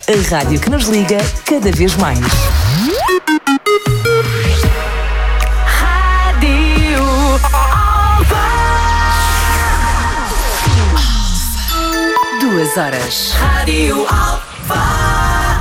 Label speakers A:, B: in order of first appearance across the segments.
A: A rádio que nos liga cada vez mais. Rádio Alfa. 2 horas. Rádio Alfa.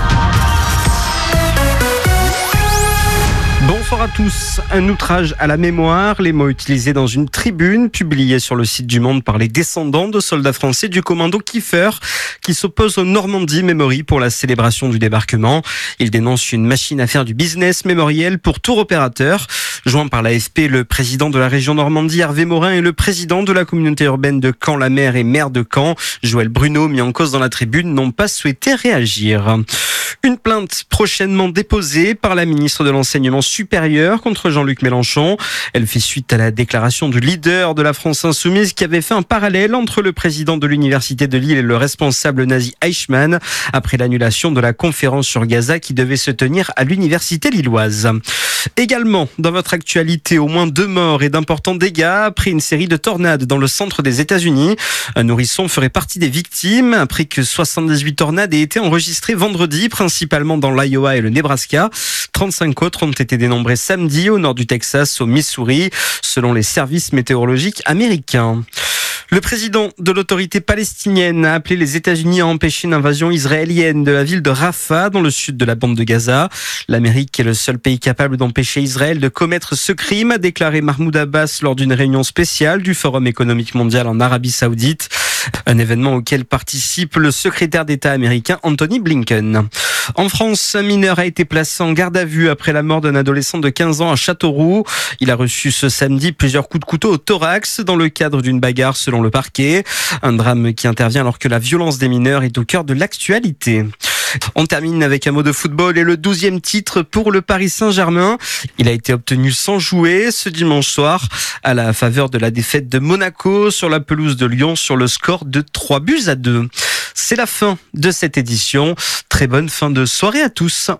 B: Bonsoir à tous. Un outrage à la mémoire, les mots utilisés dans une tribune publiée sur le site du Monde par les descendants de soldats français du commando Kiefer qui s'opposent au Normandie Memory pour la célébration du débarquement. Ils dénoncent une machine à faire du business mémoriel pour tour opérateur. Joint par l'AFP, le président de la région Normandie, Hervé Morin, et le président de la communauté urbaine de Caen-la-Mer et maire de Caen, Joël Bruno, mis en cause dans la tribune, n'ont pas souhaité réagir. Une plainte prochainement déposée par la ministre de l'Enseignement supérieur contre Jean-Luc Mélenchon. Elle fait suite à la déclaration du leader de la France Insoumise qui avait fait un parallèle entre le président de l'Université de Lille et le responsable nazi Eichmann après l'annulation de la conférence sur Gaza qui devait se tenir à l'Université lilloise. Également, dans votre actualité, au moins 2 morts et d'importants dégâts après une série de tornades dans le centre des États-Unis. Un nourrisson ferait partie des victimes après que 78 tornades aient été enregistrées vendredi, principalement dans l'Iowa et le Nebraska. 35 autres ont été dénombrés samedi au nord du Texas, au Missouri, selon les services météorologiques américains. Le président de l'autorité palestinienne a appelé les États-Unis à empêcher une invasion israélienne de la ville de Rafah, dans le sud de la bande de Gaza. L'Amérique est le seul pays capable d'empêcher Israël de commettre ce crime, a déclaré Mahmoud Abbas lors d'une réunion spéciale du Forum économique mondial en Arabie Saoudite. Un événement auquel participe le secrétaire d'État américain Anthony Blinken. En France, un mineur a été placé en garde à vue après la mort d'un adolescent de 15 ans à Châteauroux. Il a reçu ce samedi plusieurs coups de couteau au thorax dans le cadre d'une bagarre selon le parquet. Un drame qui intervient alors que la violence des mineurs est au cœur de l'actualité. On termine avec un mot de football et le 12e titre pour le Paris Saint-Germain. Il a été obtenu sans jouer ce dimanche soir à la faveur de la défaite de Monaco sur la pelouse de Lyon sur le score de 3-2. C'est la fin de cette édition. Très bonne fin de soirée à tous.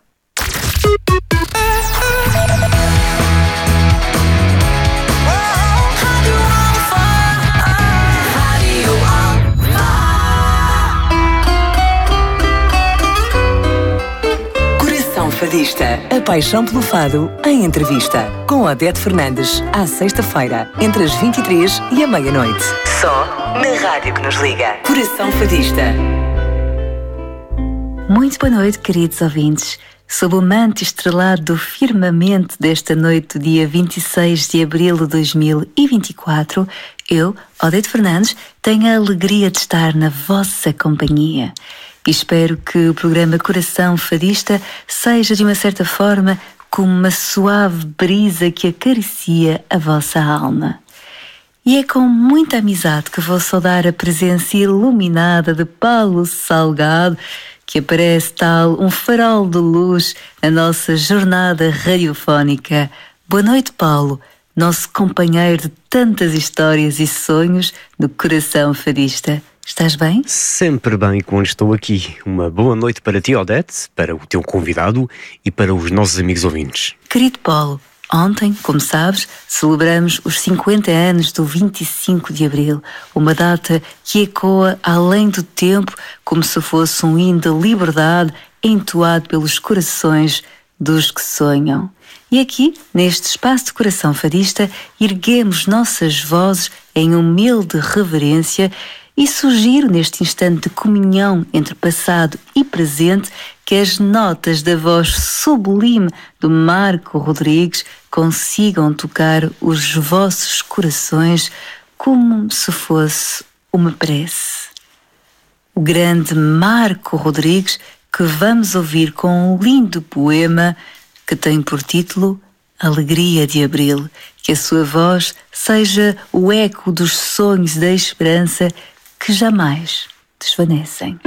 A: Fadista, a paixão pelo fado em entrevista com Odete Fernandes, à sexta-feira, entre as 23 e a meia-noite. Só na rádio que nos liga. Coração Fadista.
C: Muito boa noite, queridos ouvintes. Sob o manto estrelado do firmamento desta noite, do dia 26 de abril de 2024, eu, Odete Fernandes, tenho a alegria de estar na vossa companhia. E espero que o programa Coração Fadista seja, de uma certa forma, como uma suave brisa que acaricia a vossa alma. E é com muita amizade que vou saudar a presença iluminada de Paulo Salgado, que aparece tal um farol de luz na nossa jornada radiofónica. Boa noite, Paulo, nosso companheiro de tantas histórias e sonhos no Coração Fadista. Estás bem?
D: Sempre bem quando estou aqui. Uma boa noite para ti, Odete, para o teu convidado e para os nossos amigos ouvintes.
C: Querido Paulo, ontem, como sabes, celebramos os 50 anos do 25 de Abril, uma data que ecoa além do tempo como se fosse um hino de liberdade entoado pelos corações dos que sonham. E aqui, neste espaço de Coração Fadista, erguemos nossas vozes em humilde reverência e sugiro neste instante de comunhão entre passado e presente que as notas da voz sublime do Marco Rodrigues consigam tocar os vossos corações como se fosse uma prece. O grande Marco Rodrigues, que vamos ouvir com um lindo poema que tem por título Alegria de Abril. Que a sua voz seja o eco dos sonhos da esperança que jamais desvanecem.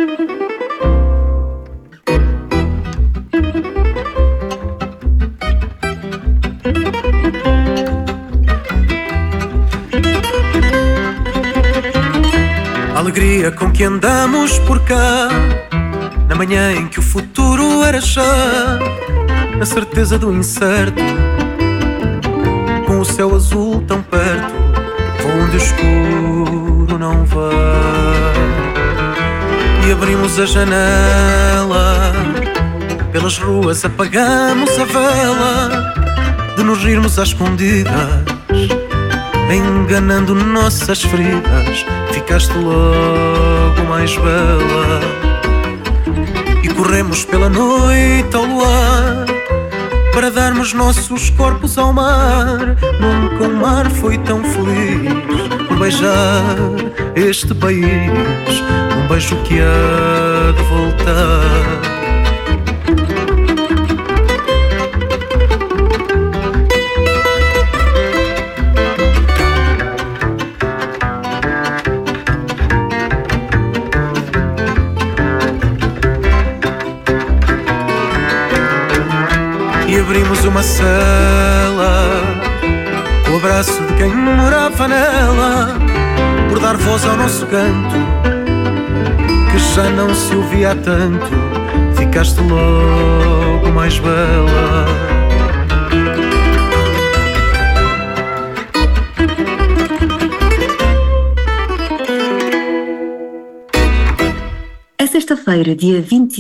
E: Alegria com que andamos por cá, na manhã em que o futuro era já, na certeza do incerto, com o céu azul tão perto, onde o escuro não vai. E abrimos a janela pelas ruas apagamos a vela de nos rirmos às escondidas, enganando nossas feridas. Ficaste logo mais bela. E corremos pela noite ao luar para darmos nossos corpos ao mar. Nunca o mar foi tão feliz por beijar este país, um beijo que há de voltar. E abrimos uma cela com o abraço de quem morava nela, por dar voz ao nosso canto que já não se ouvia há tanto. Ficaste logo mais bela.
C: É sexta-feira, dia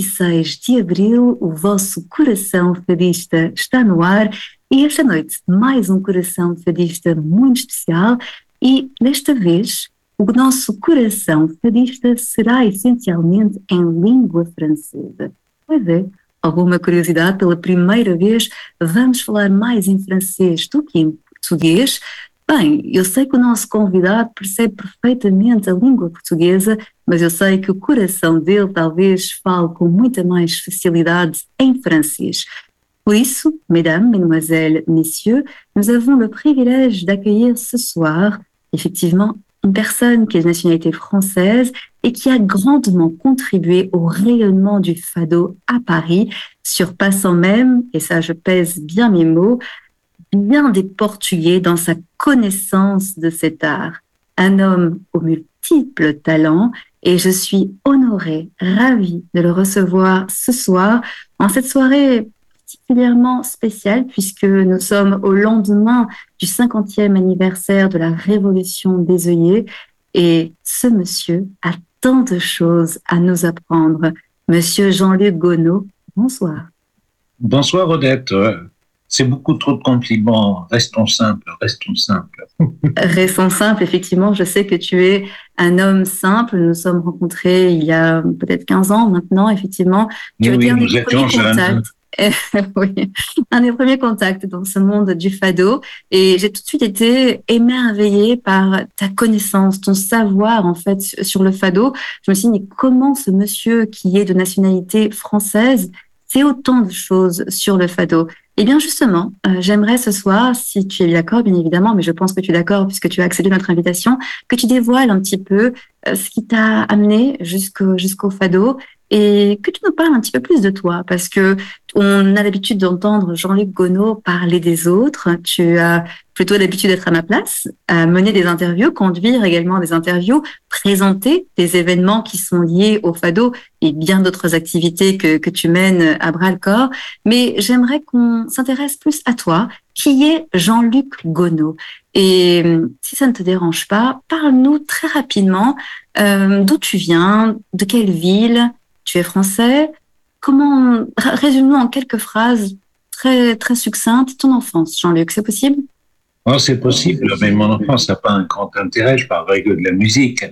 C: 26 de abril, o vosso Coração Fadista está no ar e esta noite mais um Coração Fadista muito especial e desta vez o nosso Coração Fadista será essencialmente em língua francesa. Pois é, alguma curiosidade, pela primeira vez vamos falar mais em francês do que em português. Bem, eu sei que o nosso convidado percebe perfeitamente a língua portuguesa, mas eu sei que o coração dele talvez fale com muita mais facilidade em francês. Pour isso, mesdames, mesdemoiselles, messieurs, nous avons le privilège d'accueillir ce soir, effectivement, une personne qui est de nationalité française et qui a grandement contribué au rayonnement du fado à Paris, surpassant même, et ça je pèse bien mes mots, bien des Portugais dans sa connaissance de cet art. Un homme aux multiples talents et je suis honorée, ravie de le recevoir ce soir en cette soirée particulièrement spéciale puisque nous sommes au lendemain du 50e anniversaire de la Révolution des œillets et ce monsieur a tant de choses à nous apprendre. Monsieur Jean-Luc Gonod, bonsoir.
F: Bonsoir Odette. C'est beaucoup trop de compliments. Restons simples, restons simples.
C: Restons simples, effectivement. Je sais que tu es un homme simple. Nous nous sommes rencontrés il y a peut-être 15 ans maintenant, effectivement. Tu as été un des premiers contacts. Oui, un des premiers contacts dans ce monde du fado. Et j'ai tout de suite été émerveillée par ta connaissance, ton savoir, en fait, sur le fado. Je me suis dit, mais comment ce monsieur qui est de nationalité française sait autant de choses sur le fado? Eh bien justement, j'aimerais ce soir, si tu es d'accord bien évidemment, mais je pense que tu es d'accord puisque tu as accédé à notre invitation, que tu dévoiles un petit peu ce qui t'a amené jusqu'au fado et que tu nous parles un petit peu plus de toi parce que on a l'habitude d'entendre Jean-Luc Gonod parler des autres. Tu as plutôt l'habitude d'être à ma place, mener des interviews, conduire également des interviews, présenter des événements qui sont liés au fado et bien d'autres activités que tu mènes à bras-le-corps. Mais j'aimerais qu'on s'intéresse plus à toi. Qui est Jean-Luc Gonod? Et si ça ne te dérange pas, parle-nous très rapidement d'où tu viens, de quelle ville, tu es français. Comment, résume-nous en quelques phrases très, très succinctes ton enfance, Jean-Luc, c'est possible?
F: Oh, c'est possible, mais mon enfance n'a pas un grand intérêt, je parlerai que de la musique.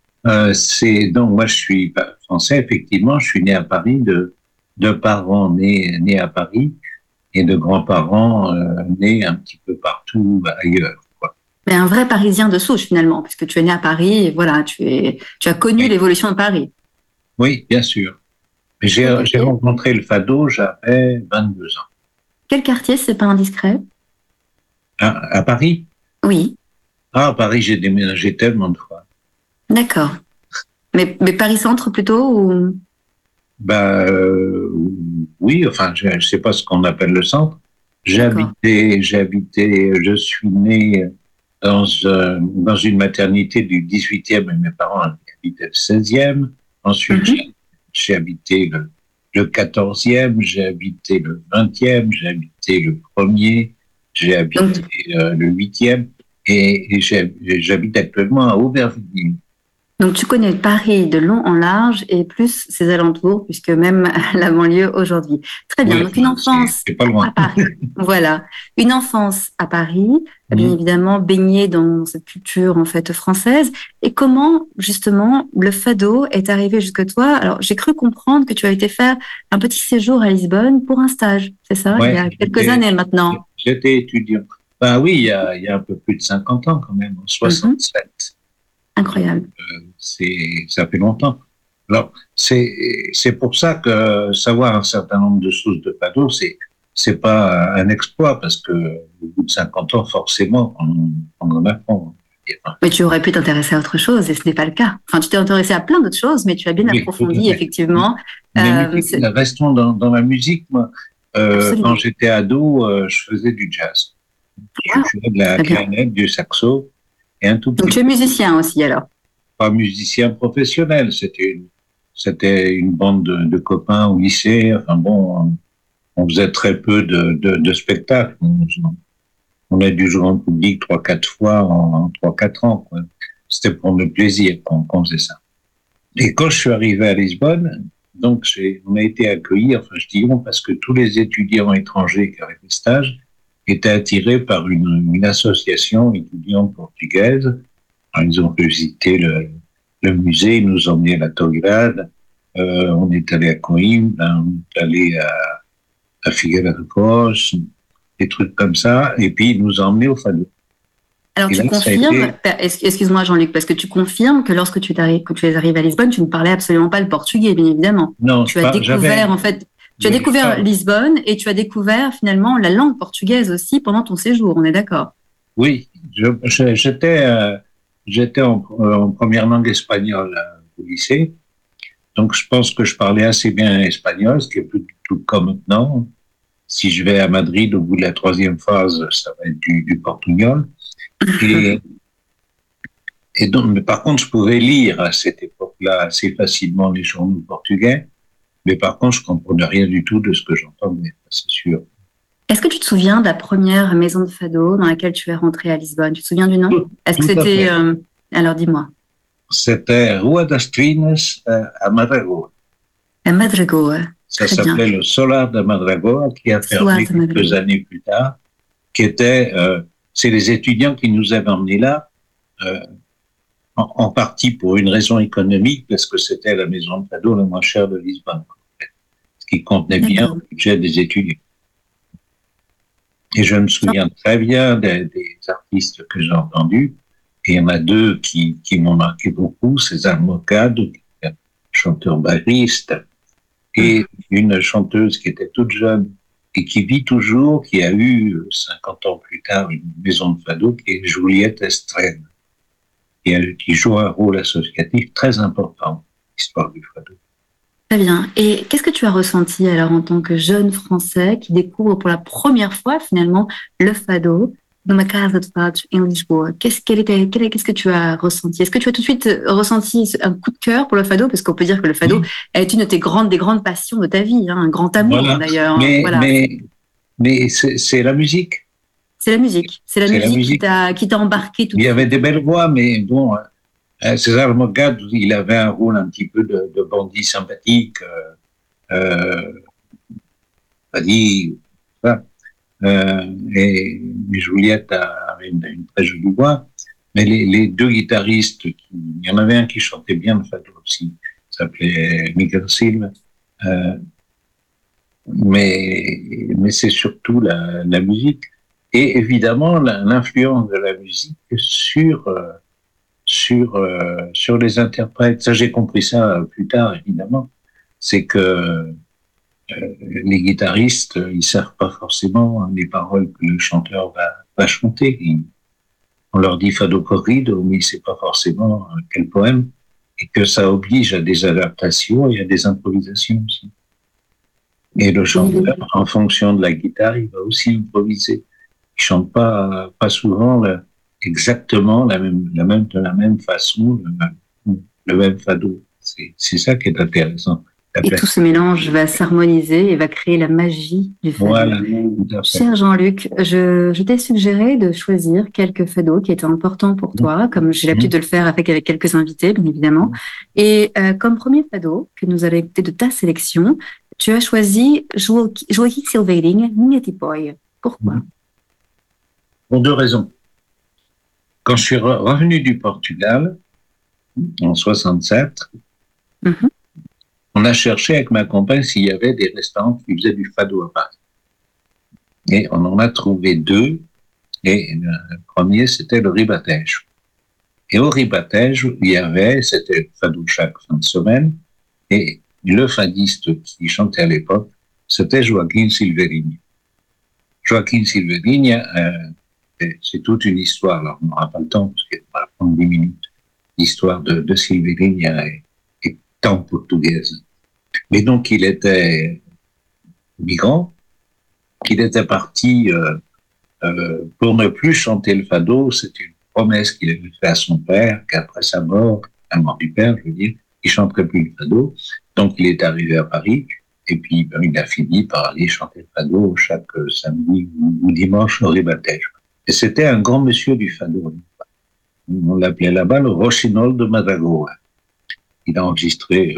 F: Donc, moi, je suis français, effectivement, je suis né à Paris, de parents nés à Paris et de grands-parents nés un petit peu partout ailleurs, quoi.
C: Mais un vrai Parisien de souche, finalement, puisque tu es né à Paris, et voilà, tu as connu l'évolution de Paris.
F: Oui, bien sûr. J'ai rencontré le fado, j'avais 22 ans.
C: Quel quartier, c'est pas indiscret?
F: À Paris?
C: Oui.
F: Ah, à Paris, j'ai déménagé tellement de fois.
C: D'accord. Mais Paris-Centre plutôt ou...
F: Oui, enfin, je ne sais pas ce qu'on appelle le centre. Je suis né dans une maternité du 18e et mes parents habitaient le 16e. Ensuite, j'ai habité le 14e, j'ai habité le 20e, j'ai habité le 1er, j'ai habité le 8e et j'habite actuellement à Aubervilliers.
C: Donc, tu connais Paris de long en large et plus ses alentours, puisque même la banlieue aujourd'hui. Très bien.
F: Oui,
C: Donc, une enfance
F: c'est pas loin.
C: à Paris. Voilà. Une enfance à Paris, bien évidemment, baignée dans cette culture, en fait, française. Et comment, justement, le fado est arrivé jusque toi? Alors, j'ai cru comprendre que tu as été faire un petit séjour à Lisbonne pour un stage. C'est ça?
F: Ouais,
C: Il y a quelques années maintenant.
F: J'étais étudiant. Ben oui, il y a un peu plus de 50 ans quand même, en 67.
C: Incroyable.
F: Ça fait longtemps. Alors, c'est pour ça que savoir un certain nombre de choses de fado, c'est pas un exploit, parce que au bout de 50 ans, forcément, on en apprend.
C: Mais tu aurais pu t'intéresser à autre chose, et ce n'est pas le cas. Enfin, tu t'es intéressé à plein d'autres choses, mais tu as bien approfondi, effectivement.
F: Restons dans la musique. Moi, quand j'étais ado, je faisais du jazz. Je faisais de la clarinette, du saxo, et un tout petit.
C: Donc tu es musicien aussi, alors?
F: Pas musicien professionnel, c'était une bande de copains au lycée. Enfin bon, on faisait très peu de spectacles. On a dû jouer en public 3-4 fois en 3-4 ans, quoi. C'était pour le plaisir qu'on faisait ça. Et quand je suis arrivé à Lisbonne, donc on a été accueillis, enfin je dis on, parce que tous les étudiants étrangers qui avaient des stages étaient attirés par une association étudiante portugaise. Alors, ils ont visité le musée, ils nous ont emmenés à la Tograde, on est allé à Coimbra, on est allé à Figueira de Foz, des trucs comme ça, et puis ils nous ont emmenés au fado.
C: Alors, tu confirmes, excuse-moi Jean-Luc, parce que tu confirmes que lorsque tu es arrivé à Lisbonne, tu ne parlais absolument pas le portugais, bien évidemment.
F: Non,
C: tu as découvert, en fait, tu as découvert Lisbonne et tu as découvert finalement la langue portugaise aussi pendant ton séjour, on est d'accord?
F: Oui, j'étais en première langue espagnole au lycée, donc je pense que je parlais assez bien espagnol, ce qui est plus du tout le cas maintenant. Si je vais à Madrid, au bout de la 3e phase, ça va être du portugnol. Et donc, mais par contre, je pouvais lire à cette époque-là assez facilement les journaux portugais, mais par contre, je comprenais rien du tout de ce que j'entendais, c'est sûr.
C: Est-ce que tu te souviens de la première maison de fado dans laquelle tu es rentré à Lisbonne? Tu te souviens du nom? Est-ce que c'était... alors, dis-moi.
F: C'était Rua das Trinas à Madragoa.
C: À Madragoa.
F: Ça s'appelait le Solar de Madragoa, qui a fermé quelques années plus tard, qui était... c'est les étudiants qui nous avaient emmenés là, en partie pour une raison économique, parce que c'était la maison de fado la moins chère de Lisbonne, ce qui contenait bien le budget des étudiants. Et je me souviens très bien des artistes que j'ai entendus, et il y en a 2 qui m'ont marqué beaucoup, César Mocado, chanteur bariste, et une chanteuse qui était toute jeune, et qui vit toujours, qui a eu 50 ans plus tard une maison de fado, qui est Juliette Estrène, qui joue un rôle associatif très important dans l'histoire du fado.
C: Très bien. Et qu'est-ce que tu as ressenti alors en tant que jeune Français qui découvre pour la première fois finalement le fado numa casa de fado em Lisboa? Qu'est-ce que tu as ressenti? Est-ce que tu as tout de suite ressenti un coup de cœur pour le fado? Parce qu'on peut dire que le fado est une des grandes passions de ta vie, hein, un grand amour d'ailleurs.
F: Mais c'est la musique.
C: C'est la musique. C'est la musique qui t'a embarqué tout de suite.
F: Il y avait des belles voix, mais bon, César Mocado, il avait un rôle un petit peu de bandit sympathique, et Juliette avait une très jolie voix, mais les 2 guitaristes, il y en avait un qui chantait bien le fado aussi, s'appelait Miguel Silva, mais c'est surtout la musique, et évidemment l'influence de la musique sur les interprètes. Ça, j'ai compris ça plus tard, évidemment. C'est que les guitaristes, ils savent pas forcément les paroles que le chanteur va chanter. On leur dit fado corrido, mais il sait pas forcément quel poème, et que ça oblige à des adaptations et à des improvisations aussi. Et le chanteur, en fonction de la guitare, il va aussi improviser. Il chante pas souvent exactement de la même façon, le même fado. C'est ça qui est intéressant.
C: Et tout ce mélange va s'harmoniser et va créer la magie du fado.
F: Voilà.
C: Cher Jean-Luc, je t'ai suggéré de choisir quelques fados qui étaient importants pour toi, comme j'ai l'habitude de le faire avec quelques invités, bien évidemment. Et comme premier fado que nous allons écouter de ta sélection, tu as choisi Joaquim Silveirinha, Minha Tipóia. Pourquoi?
F: Pour deux raisons. Quand je suis revenu du Portugal, en 67, on a cherché avec ma compagne s'il y avait des restaurants qui faisaient du fado à Paris. Et on en a trouvé deux. Et le premier, c'était le Ribatejo. Et au Ribatejo, c'était le fado chaque fin de semaine. Et le fadiste qui chantait à l'époque, c'était Joaquim Silveirinha. Joaquim Silveirinha, c'est toute une histoire. Alors, on n'aura pas le temps, parce qu'il va prendre 10 minutes. L'histoire de Silveirinha est tant portugaise. Mais donc, il était migrant, qu'il était parti pour ne plus chanter le fado. C'était une promesse qu'il avait faite à son père, qu'après sa mort, la mort du père, je veux dire, il ne chanterait plus le fado. Donc, il est arrivé à Paris, et puis il a fini par aller chanter le fado chaque samedi ou dimanche au Ribatejo. Et c'était un grand monsieur du fado. On l'appelait là-bas le Rochinol de Madagoa. Il a enregistré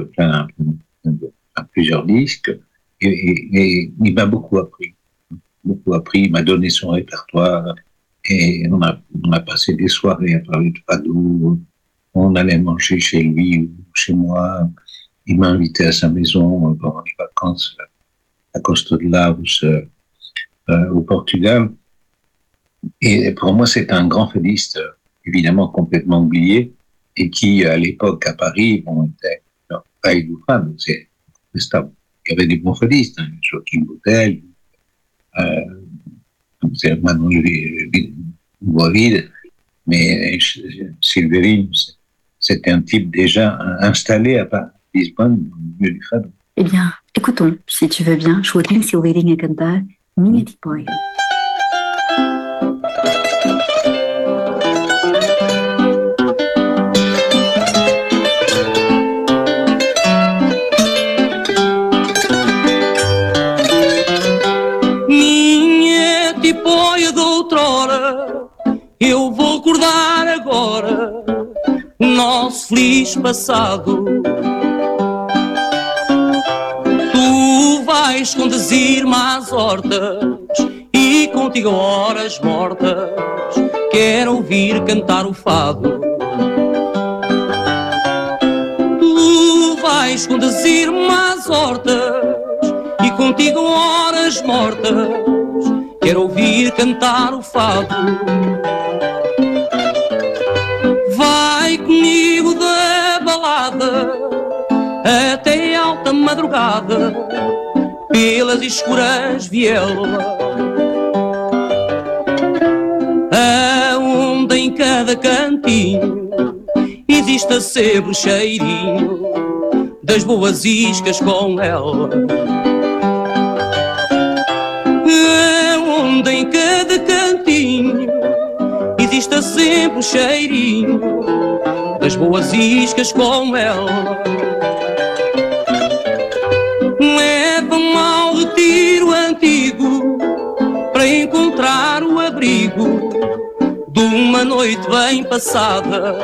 F: plusieurs disques et il m'a beaucoup appris. Il m'a donné son répertoire et on a passé des soirées à parler de fado. On allait manger chez lui ou chez moi. Il m'a invité à sa maison pendant les vacances à Costa de Laos, au Portugal. Et pour moi, c'est un grand fadiste, évidemment complètement oublié, et qui, à l'époque, à Paris, était pas édouffable, c'est stable. Il y avait des bons fadistes, Joaquim Boutel, Manuel Boavide, mais Silveirinha, c'était un type déjà installé à Lisbonne, au milieu du fado.
C: Eh bien, écoutons, si tu veux bien, Joaquim Silveirinha cantar Minha Tipóia.
G: Minha tipóia de outrora, eu vou acordar agora o nosso feliz passado. Tu vais conduzir-me às hortas e contigo a horas mortas quero ouvir cantar o fado. Tu vais conduzir-me às hortas e contigo a horas mortas quero ouvir cantar o fado. Vai comigo da balada até alta madrugada pelas escuras vielas, aonde em cada cantinho existe a ser o cheirinho das boas iscas com ela, aonde em cada cantinho existe sempre o cheirinho das boas iscas com ela. Leva-me ao retiro antigo para encontrar o abrigo de uma noite bem passada.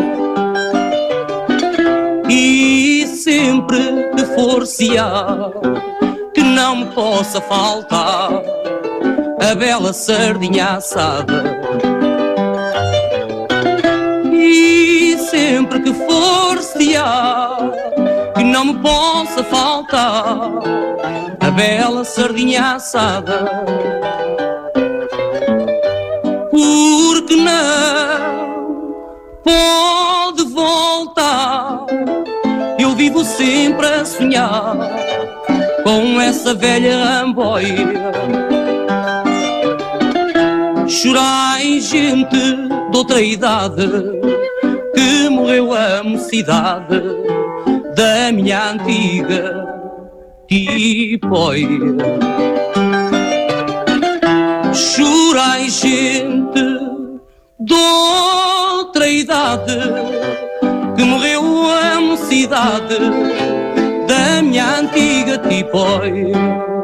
G: E sempre que for se há que não me possa faltar a bela sardinha assada. E sempre que for se há que não me possa faltar a bela sardinha assada. Porque não pode voltar, eu vivo sempre a sonhar com essa velha ramboia. Chorai gente de outra idade que morreu a mocidade da minha antiga tipóia. Chorai gente de outra idade que morreu a mocidade da minha minha antiga tipóia.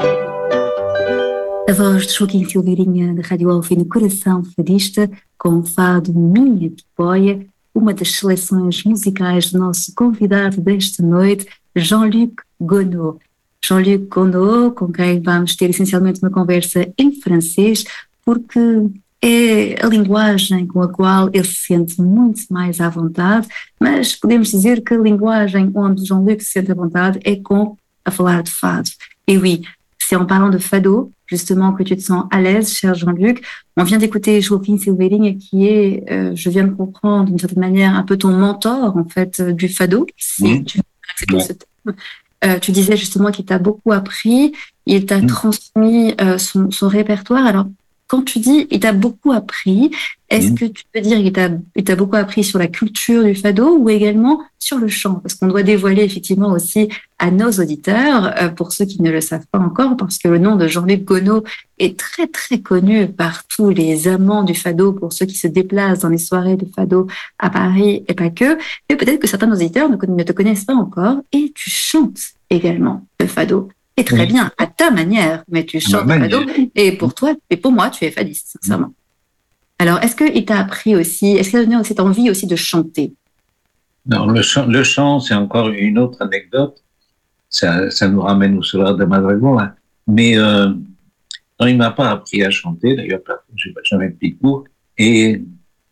C: A voz de Joaquim Silveirinha, da Rádio Alvino Coração Fadista, com o fado Minha Tipóia, uma das seleções musicais do nosso convidado desta noite, Jean-Luc Gounod. Jean-Luc Gounod, com quem vamos ter essencialmente uma conversa em francês, porque é a linguagem com a qual ele se sente muito mais à vontade, mas podemos dizer que a linguagem onde Jean-Luc se sente à vontade é a falar de fado. Et oui, c'est en parlant de fado, justement, que tu te sens à l'aise, cher Jean-Luc. On vient d'écouter Joaquim Silveirinha, qui est, je viens de comprendre, d'une certaine manière, un peu ton mentor, en fait, du fado. Si tu veux accepter ce terme. Tu disais justement qu'il t'a beaucoup appris, il t'a transmis son répertoire. Alors, quand tu dis il t'a beaucoup appris, est-ce que tu peux dire qu'il t'a beaucoup appris sur la culture du fado ou également sur le chant? Parce qu'on doit dévoiler effectivement aussi à nos auditeurs, pour ceux qui ne le savent pas encore, parce que le nom de Jean-Luc Gounod est très très connu par tous les amants du fado, pour ceux qui se déplacent dans les soirées de fado à Paris et pas que. Mais peut-être que certains auditeurs ne te connaissent pas encore et tu chantes également le fado. Et très bien, à ta manière, mais tu chantes le fado, et pour toi, et pour moi, tu es fadiste, sincèrement. Alors, est-ce qu'il t'a appris aussi, est-ce qu'il t'a donné cette envie aussi de chanter?
F: Non, le chant, c'est encore une autre anecdote, ça nous ramène au Solar de Madrago, hein. Mais non, il m'a pas appris à chanter, d'ailleurs, je n'ai jamais pris de cours, et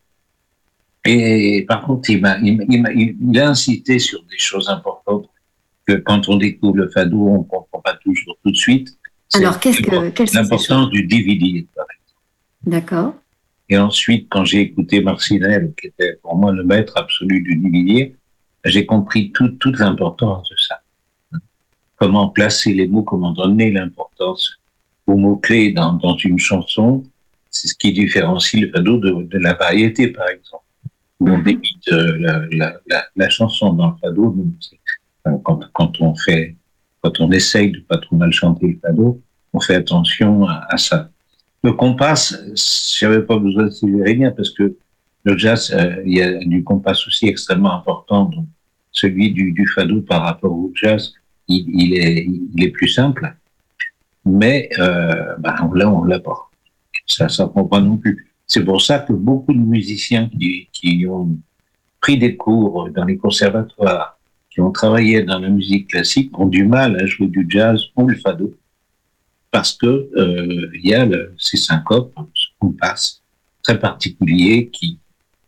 F: par contre, il a incité sur des choses importantes, que quand on découvre le fado, on ne comprend pas toujours tout de suite.
C: Alors, quelles sont
F: l'importance du DVD, par exemple.
C: D'accord.
F: Et ensuite, quand j'ai écouté Marcinelle, qui était pour moi le maître absolu du divillier, j'ai compris toute l'importance de ça. Comment placer les mots, comment donner l'importance aux mots-clés dans une chanson, c'est ce qui différencie le fado de la variété, par exemple. Où on débite la chanson dans le fado, quand on essaye de pas trop mal chanter le fado, on fait attention à ça. Le compas, j'avais pas besoin de Silveirinha parce que le jazz, il y a du compas aussi extrêmement important. Donc, celui du fado par rapport au jazz, il est plus simple. Mais on l'a pas. Ça prend pas non plus. C'est pour ça que beaucoup de musiciens qui ont pris des cours dans les conservatoires, qui ont travaillé dans la musique classique, ont du mal à jouer du jazz ou le fado. Parce que il y a ces syncopes, ce compas très particulier qui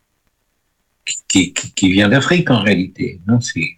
F: vient d'Afrique en réalité. Non,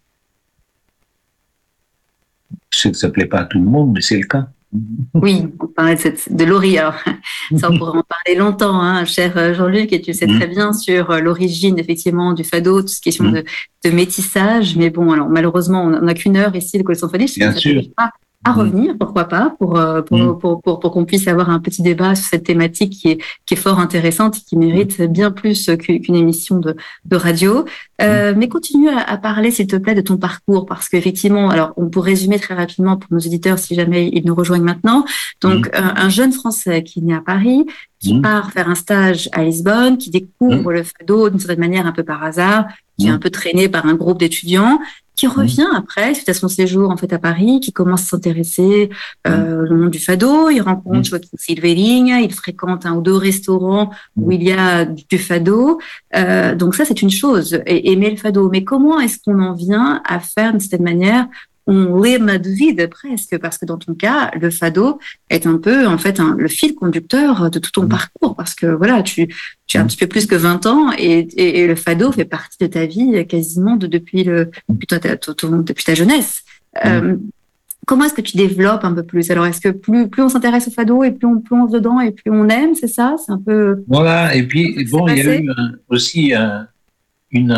F: je sais que ça plaît pas à tout le monde, mais c'est le cas.
C: Oui, on parlait de Laurie. Alors, ça, on pourrait en parler longtemps, hein, cher Jean-Luc, et tu sais très bien sur l'origine, effectivement, du fado, toute cette question de métissage. Mais bon, alors, malheureusement, on n'a qu'une heure ici de Coalition Fadiste.
F: Bien sûr.
C: À revenir, pourquoi pas, pour qu'on puisse avoir un petit débat sur cette thématique qui est fort intéressante et qui mérite bien plus qu'une émission de radio. Mais continue à parler, s'il te plaît, de ton parcours, parce qu'effectivement, alors, on peut résumer très rapidement pour nos auditeurs si jamais ils nous rejoignent maintenant. Donc, un jeune Français qui est né à Paris, qui part faire un stage à Lisbonne, qui découvre le fado d'une certaine manière un peu par hasard, qui est un peu traîné par un groupe d'étudiants, qui revient après, suite à son séjour en fait à Paris, qui commence à s'intéresser au monde du fado. Il rencontre Joaquim Silveirinha, il fréquente un ou deux restaurants où il y a du fado. Donc ça, c'est une chose, aimer le fado. Mais comment est-ce qu'on en vient à faire d'une certaine manière lema de vida presque, parce que dans ton cas, le fado est un peu en fait le fil conducteur de tout ton parcours, parce que voilà, tu as un petit peu plus que 20 ans et le fado fait partie de ta vie quasiment depuis ta jeunesse. Comment est-ce que tu développes un peu plus? Alors, est-ce que plus on s'intéresse au fado et plus on plonge dedans et plus on aime, c'est ça? C'est un peu...
F: Voilà, et puis bon, il y a eu aussi une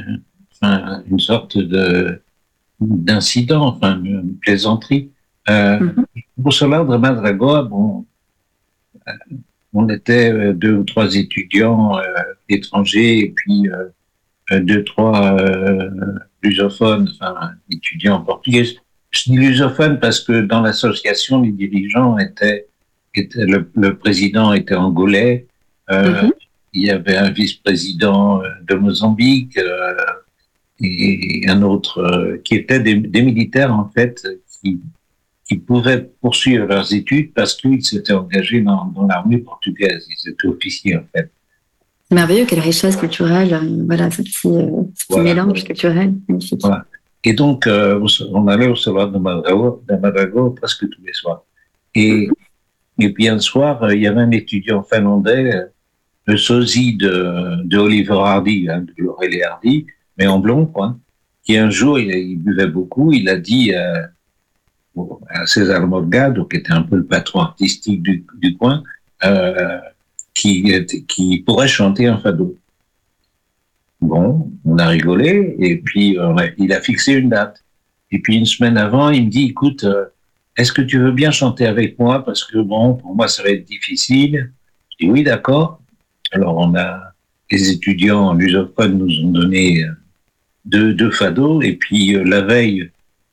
F: sorte d'incident, enfin une plaisanterie. Pour Solar de Madragoa, bon, on était 2 ou 3 étudiants étrangers et puis 2 ou 3 lusophones, enfin étudiants portugais. Je dis lusophones parce que dans l'association, les dirigeants étaient le président était angolais, il y avait un vice-président de Mozambique, et un autre qui étaient des militaires en fait qui pouvaient poursuivre leurs études parce qu'ils s'étaient engagés dans l'armée portugaise. Ils étaient officiers en fait.
C: C'est merveilleux, quelle richesse culturelle, voilà, ce petit mélange culturel, magnifique.
F: Voilà. Et donc, on allait au Salão de Madagascar presque tous les soirs. Et puis un soir, il y avait un étudiant finlandais, le sosie de Oliver Hardy, de Laurel Hardy, mais en blond, quoi, qui un jour, il buvait beaucoup, il a dit à César Morgado, qui était un peu le patron artistique du coin, qui pourrait chanter un fado. Bon, on a rigolé, et puis il a fixé une date. Et puis une semaine avant, il me dit, écoute, est-ce que tu veux bien chanter avec moi? Parce que bon, pour moi, ça va être difficile. Je dis oui, d'accord. Alors les étudiants lusophones nous ont donné deux fados, et puis la veille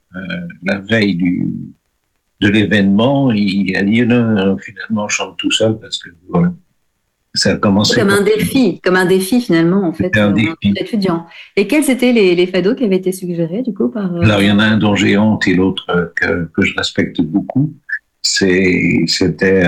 F: de l'événement, il a dit non, finalement, je chante tout seul parce que voilà. Ça a commencé
C: comme un défi finalement en fait, étudiant. Et quels étaient les fados qui avaient été suggérés du coup par
F: Alors il y en a un dont j'ai honte et l'autre que je respecte beaucoup. C'était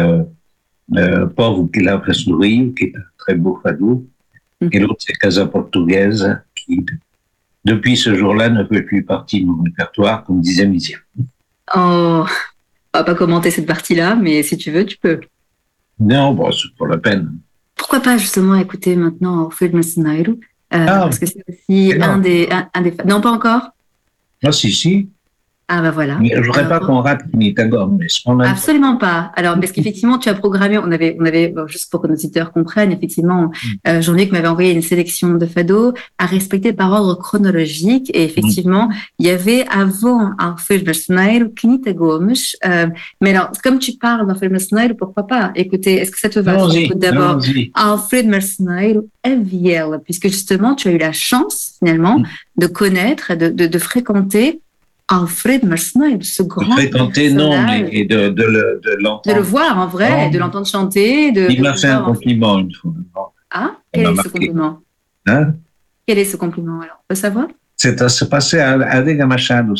F: Povo que Lavra no Rio, qui est un très beau fado, et l'autre c'est Casa Portuguesa, qui depuis ce jour-là ne fait plus partie de mon répertoire, comme disait Misia.
C: Oh, on va pas commenter cette partie-là, mais si tu veux, tu peux.
F: Non, bon, c'est pas la peine.
C: Pourquoi pas justement écouter maintenant Alfredo Marceneiro, parce que c'est aussi un des non, pas encore.
F: Ah si. Ah
C: bah voilà.
F: Mais je voudrais pas qu'on rate Kinitagom, mais
C: absolument pas. Alors parce qu'effectivement tu as programmé, on avait juste pour que nos auditeurs comprennent, effectivement, Jean-Luc m'avait envoyé une sélection de fado à respecter par ordre chronologique, et effectivement il y avait avant Alfredo Marceneiro Kinitagom, mais alors comme tu parles d'Alfredo Marceneiro, pourquoi pas écoutez, est-ce que ça te va? Écoute d'abord Alfredo Marceneiro Aviel, puisque justement tu as eu la chance finalement de connaître, de fréquenter Alfredo Marceneiro, ce grand
F: fréquenter, non, mais de l'entendre.
C: De le voir en vrai, de l'entendre chanter.
F: Il m'a fait un compliment une fois.
C: Ah, quel est ce compliment?
F: Hein?
C: Quel est ce compliment alors? On peut savoir?
F: C'est passé à Adega Machado,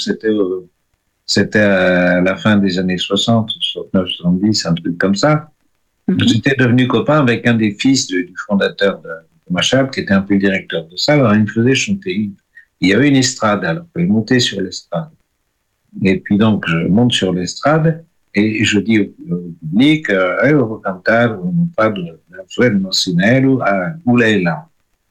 F: c'était à la fin des années 60, 69, 70, un truc comme ça. J'étais devenu copain avec un des fils du fondateur de Machado, qui était un peu le directeur de ça. Alors il me faisait chanter. Il y avait une estrade, alors il montait sur l'estrade. Et puis donc, je monte sur l'estrade et je dis au public, eu vou cantar fado de Alfredo Marceneiro à Ulela.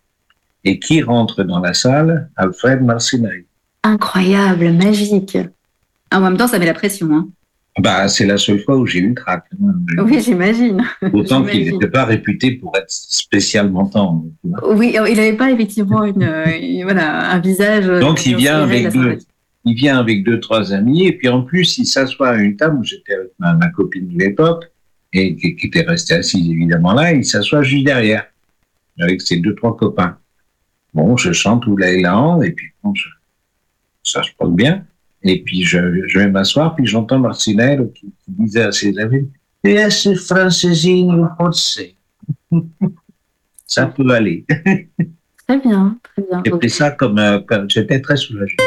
F: Et qui rentre dans la salle? Alfredo Marceneiro.
C: Incroyable, magique. En même temps, ça met la pression, hein.
F: Bah, c'est la seule fois où j'ai eu le trac.
C: Oui, j'imagine.
F: Autant qu'il n'était pas réputé pour être spécialement tendre.
C: Oui, il n'avait pas effectivement un visage.
F: Donc, il vient avec deux, trois amis, et puis en plus, il s'assoit à une table où j'étais avec ma copine de l'époque, et qui était restée assise évidemment là, il s'assoit juste derrière, avec ses deux, trois copains. Bon, je chante Oula et là, et puis bon, ça se passe bien. Et puis, je vais m'asseoir, puis j'entends Marceneiro qui disait à ses amis, « Esse francesinho pode ser. » Ça peut aller.
C: Très bien, très bien.
F: J'ai pris ça comme j'étais très soulagé.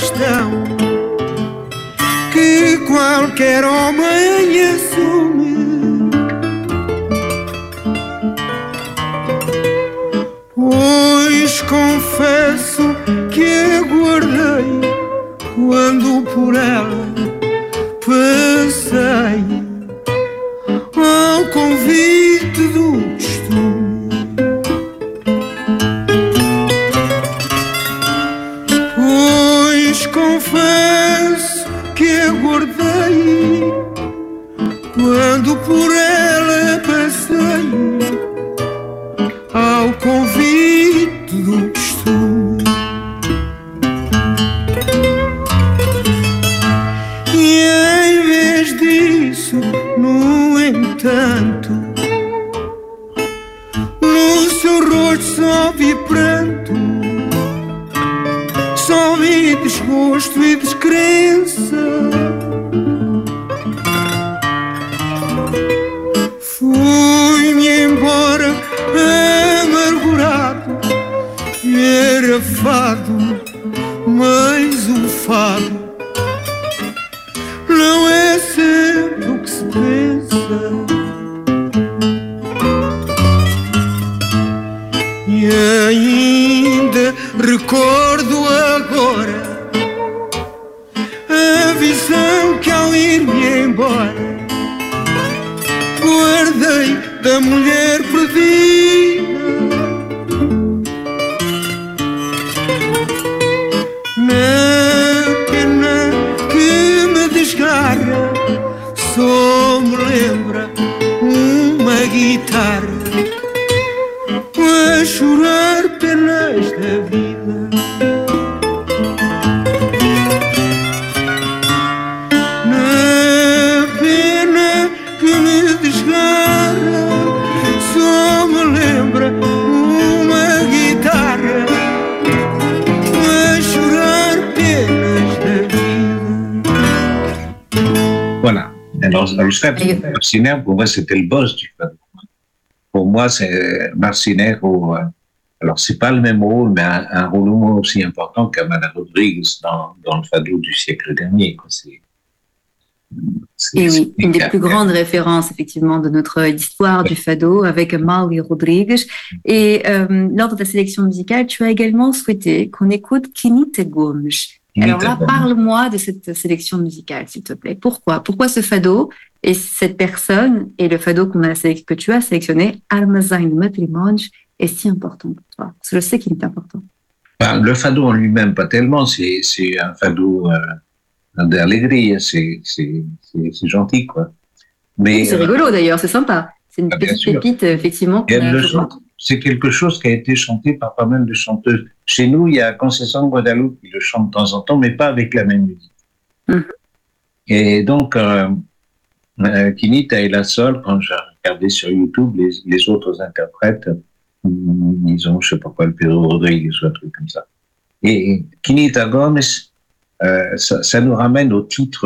H: Que qualquer homem assume.
E: Pois confesso que aguardei quando por ela passei ao convite do costume. Pois confesso que aguardei quando por ela passei ao convite do costume. E em vez disso, no entanto, no seu rosto só vi pranto, só vi desgosto e descrença. Fui-me embora amargurado, era fado, mas o fado não é sempre o que se pensa. E ainda recordo agora a visão que ao ir-me embora guardei da mulher perdida. Na pena que me desgarra só me lembra uma guitarra a chorar penas da vida. Na pena que me desgarra só me lembra uma guitarra a chorar penas da vida.
F: Voilà. Alors le frère Marcinère, pour moi, c'était le boss du fado. Pour moi, c'est Marcinero. Alors, c'est pas le même rôle, mais un rôle au moins aussi important qu'Amanda Rodriguez dans le fado du siècle dernier. Quoi.
C: Et oui, une des plus grandes références, effectivement, de notre histoire du fado avec Amália Rodrigues. Et lors de ta sélection musicale, tu as également souhaité qu'on écoute Quinita Gomes. Alors là, parle-moi de cette sélection musicale, s'il te plaît. Pourquoi ce fado et cette personne et le fado que tu as sélectionné, Armazém de Matrimônios, est si important pour toi? Parce que je sais qu'il est important.
F: Le fado en lui-même, pas tellement. C'est un fado d'alegria, c'est gentil, quoi. Mais,
C: c'est rigolo d'ailleurs, c'est sympa. C'est une petite pépite, effectivement.
F: C'est quelque chose qui a été chanté par pas mal de chanteuses. Chez nous, il y a Conceição Guadalupe qui le chante de temps en temps, mais pas avec la même musique. Mm-hmm. Et donc, Quinita est la seule, quand j'ai regardé sur YouTube, les autres interprètes, ils ont, je sais pas quoi, le Pedro Rodrigues ou un truc comme ça. Et Quinita Gomes, ça nous ramène au titre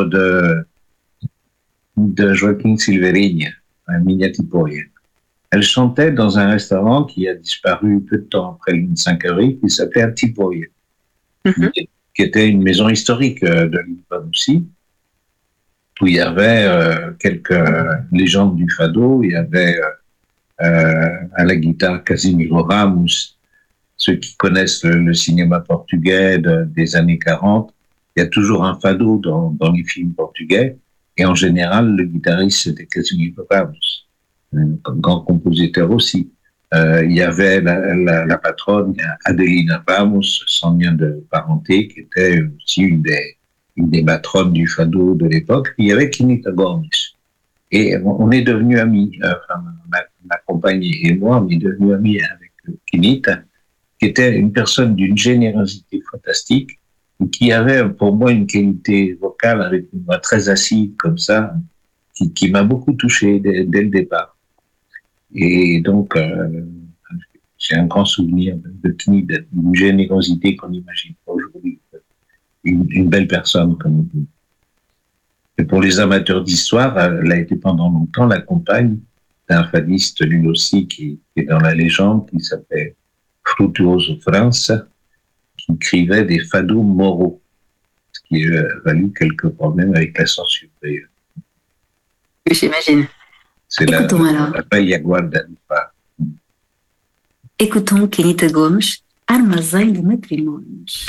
F: de Joaquim Silveirinha, Minha Tipoia. Elle chantait dans un restaurant qui a disparu peu de temps après l'île Saint-Query, qui s'appelait Tipoia, qui était une maison historique de l'île aussi, où il y avait quelques légendes du fado. Il y avait à la guitare Casimiro Ramos. Ceux qui connaissent le cinéma portugais des années 40, il y a toujours un fado dans les films portugais, et en général, le guitariste, c'était Casimiro Ramos, un grand compositeur aussi. Il y avait la patronne Adelina Ramos, sans lien de parenté, qui était aussi une des matrones du fado de l'époque. Il y avait Quinita Gomes. Et on est devenus amis, enfin, ma compagne et moi, on est devenus amis avec Quinita, qui était une personne d'une générosité fantastique, qui avait pour moi une qualité vocale avec une voix très acide comme ça, qui m'a beaucoup touché dès le départ. Et donc, j'ai un grand souvenir de Quinita, d'une générosité qu'on n'imagine pas aujourd'hui. Une belle personne comme vous. Et pour les amateurs d'histoire, elle a été pendant longtemps la compagne d'un fadiste lui aussi qui est dans la légende, qui s'appelait Frutuoso França, qui écrivait des fados moraux, ce qui a valu quelques problèmes avec la censure d'ailleurs.
C: J'imagine.
F: C'est la Bella Guarda du Phare.
C: Écoutons Quinita Gomes Armazém de Matrimónios.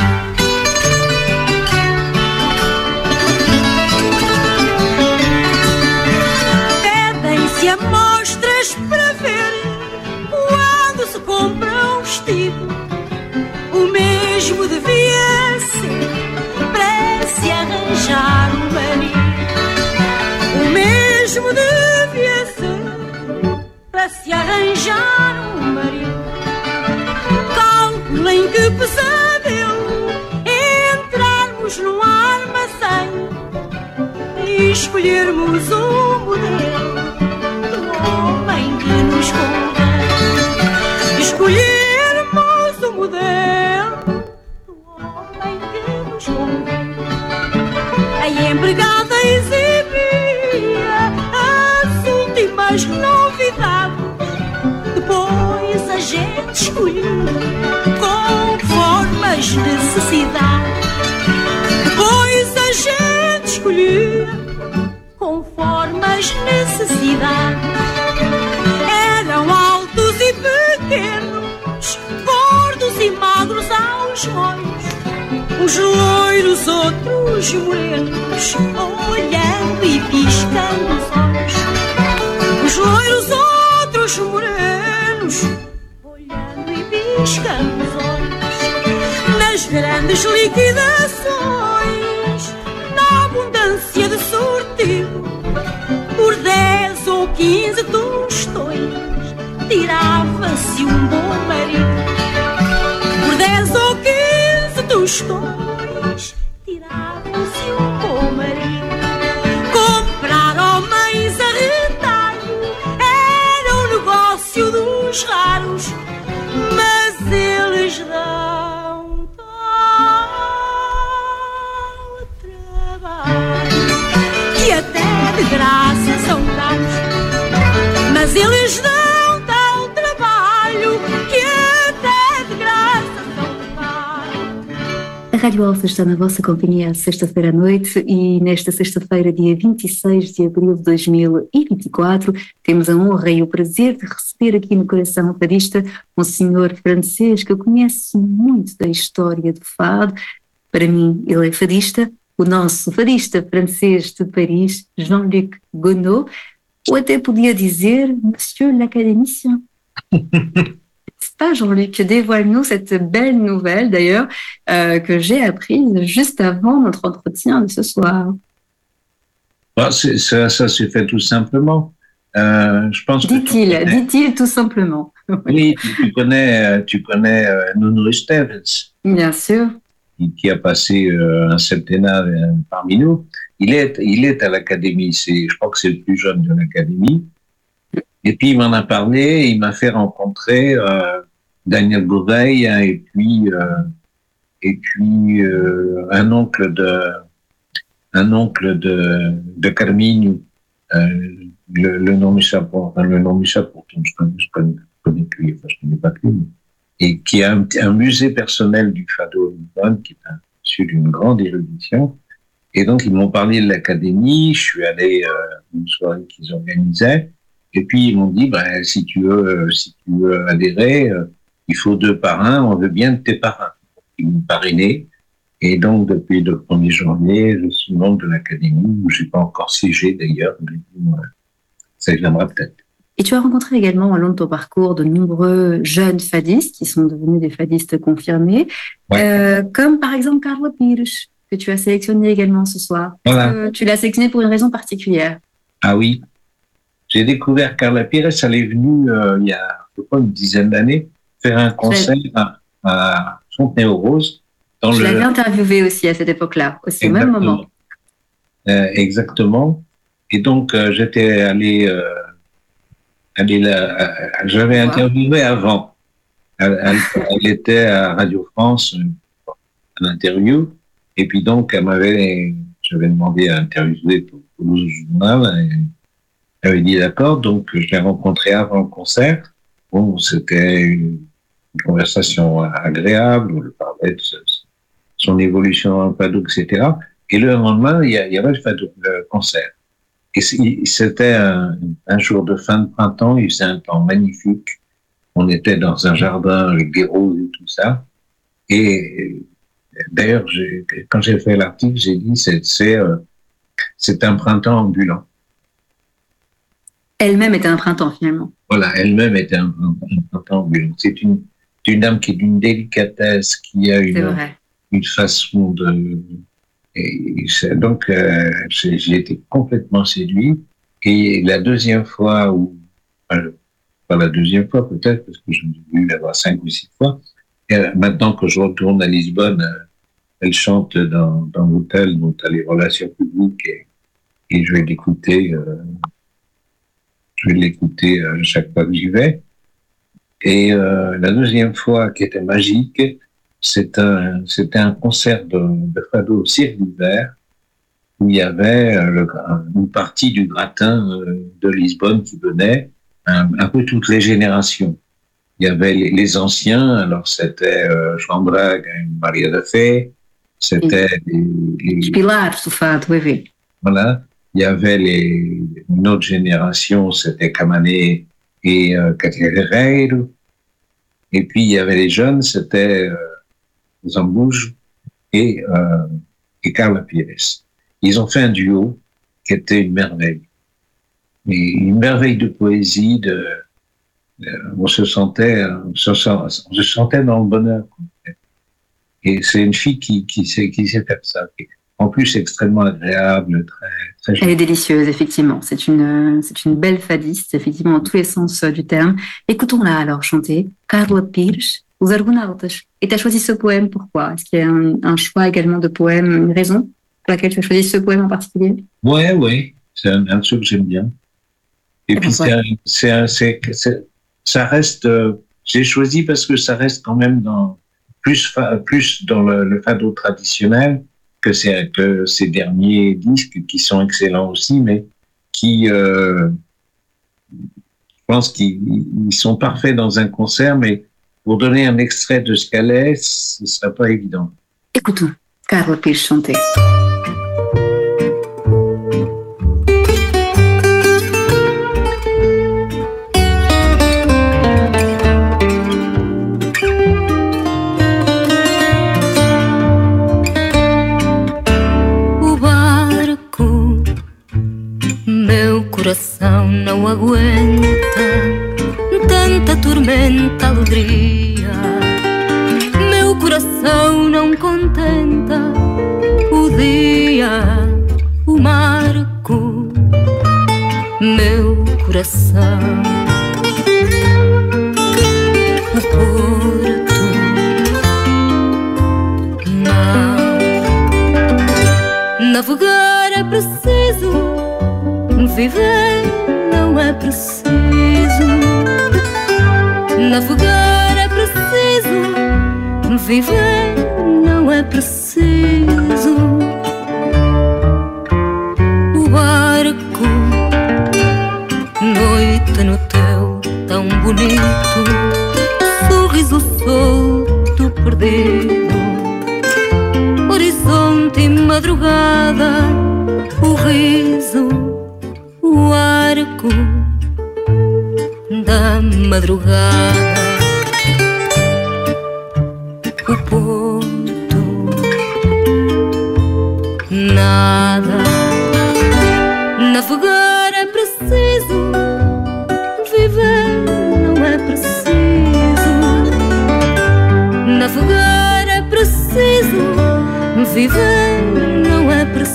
H: Pedem-se amostras para ver quando se compra um vestido. O mesmo devia ser para se arranjar um marido. O mesmo devia ser para se arranjar um marido. Calculem que pesadelo entrarmos num armazém e escolhermos o modelo do homem que nos convém. Escolhermos o modelo do homem que nos convém. A empregada exibia as últimas novidades. Depois a gente escolhia conforme as necessidades. Depois a gente escolhia conforme as necessidades. Eram altos e pequenos, gordos e magros aos molhos, uns loiros, outros morenos, olhando e piscando os olhos. Uns loiros, outros morenos, olhando e piscando os olhos. Nas grandes liquidações, na abundância de sortido, por 10 ou 15 tostões tirava-se um bom marido. Por 10 ou 15 tostões tirava-se um bom marido. Comprar homens a retalho era um negócio dos raros, mas eles dão tal trabalho que até de graça são caros. Mas eles dão tal trabalho que até de graça são caros.
C: A Rádio Alfa está na vossa companhia à sexta-feira à noite e nesta sexta-feira, dia 26 de abril de 2024, temos a honra e o prazer de receber aqui no Coração Fadista um senhor francês que eu conheço muito da história do fado. Para mim, ele é fadista, o nosso fadista francês de Paris, Jean-Luc Godot, ou até podia dizer Monsieur l'Académicien. N'est-ce pas, Jean-Luc? Dévoile-nous cette belle nouvelle, d'ailleurs, que j'ai apprise juste avant notre entretien de ce soir.
F: Ça s'est fait tout simplement. Je pense
C: dit-il tout simplement.
F: Oui, tu connais Nuno Esteves.
C: Bien sûr.
F: Qui a passé un septennat parmi nous. Il est à l'Académie, je crois que c'est le plus jeune de l'Académie. Et puis il m'en a parlé, il m'a fait rencontrer Daniel Gouveia et puis un oncle de Carminho, le nom m'échappe pour je connais que lui, enfin je connais pas que lui, et qui a un musée personnel du fado qui est un monsieur d'une grande érudition. Et donc ils m'ont parlé de l'Académie, je suis allé à une soirée qu'ils organisaient. Et puis ils m'ont dit, si tu veux adhérer, il faut 2 parrains, on veut bien de tes parrains. Ils m'ont parrainé. Et donc depuis le 1er janvier, je suis membre de l'Académie, où j'ai pas encore siégé d'ailleurs, mais ça viendra peut-être.
C: Et tu as rencontré également au long de ton parcours de nombreux jeunes fadistes qui sont devenus des fadistes confirmés, comme par exemple Carla Pires, que tu as sélectionné également ce soir.
F: Voilà.
C: Tu l'as sélectionné pour une raison particulière.
F: Ah oui. J'ai découvert Carla Pires, elle est venue il y a une dizaine d'années faire un concert à Fontenay-aux-Roses.
C: Je l'avais interviewée aussi à cette époque-là, aussi au même moment.
F: Exactement. Et donc j'étais allé j'avais interviewé avant. Elle était à Radio France à l'interview. Et puis donc j'avais demandé à interviewer pour le journal. Elle avait dit d'accord, donc je l'ai rencontré avant le concert. Bon, c'était une conversation agréable, on parlait de son évolution dans le fado, etc. Et le lendemain, il y avait le concert. Et c'était un jour de fin de printemps, il faisait un temps magnifique. On était dans un jardin avec des roses et tout ça. Et d'ailleurs, quand j'ai fait l'article, j'ai dit c'est un printemps ambulant.
C: Elle-même était un printemps, finalement.
F: Voilà, elle-même était un printemps ambulant. C'est une dame qui est d'une délicatesse, qui a une façon de... Donc, j'ai été complètement séduit. Et la deuxième fois, pas la deuxième fois peut-être, parce que j'en ai voulu l'avoir 5 ou 6 fois, maintenant que je retourne à Lisbonne, elle chante dans l'hôtel dont elle a les relations publiques et je vais l'écouter chaque fois que j'y vais. Et la deuxième fois qui était magique, c'était un concert de fado au Cirque d'hiver où il y avait une partie du gratin de Lisbonne qui venait, un peu toutes les générations. Il y avait les anciens, alors c'était João Braga et Maria da Fé, c'était les
C: pilares do fado, oui.
F: Voilà. Il y avait une autre génération, c'était Camané et Caterreiro. Et puis il y avait les jeunes, c'était Zambujo et Carla Pires. Ils ont fait un duo qui était une merveille. Et une merveille de poésie, on se sentait dans le bonheur. Et c'est une fille qui sait faire ça. En plus, extrêmement agréable, très
C: Elle est délicieuse, effectivement. C'est une belle fadiste, effectivement, dans tous les sens du terme. Écoutons-la alors chanter Carla Pires, Os Argonautas. Et tu as choisi ce poème, pourquoi? Est-ce qu'il y a un choix également de poème, une raison pour laquelle tu as choisi ce poème en particulier?
F: Oui. C'est un truc que j'aime bien. Et puis, ça reste... j'ai choisi parce que ça reste quand même plus dans le fado traditionnel que ces derniers disques qui sont excellents aussi, mais qui, je pense qu'ils sont parfaits dans un concert, mais pour donner un extrait de ce qu'elle est, ce ne serait pas évident.
C: Écoutons Carla Pires chanter.
I: Coração não aguenta tanta tormenta, alegria. Meu coração não contenta o dia, o marco. Meu coração, o porto. Não, navegar é preciso. Viver não é preciso, navegar é preciso, viver não é preciso. O barco, noite no teu tão bonito, sorriso solto perdido, horizonte e madrugada, o riso. O arco da madrugada, o porto, nada. Navegar é preciso, viver não é preciso. Navegar é preciso, viver não é preciso.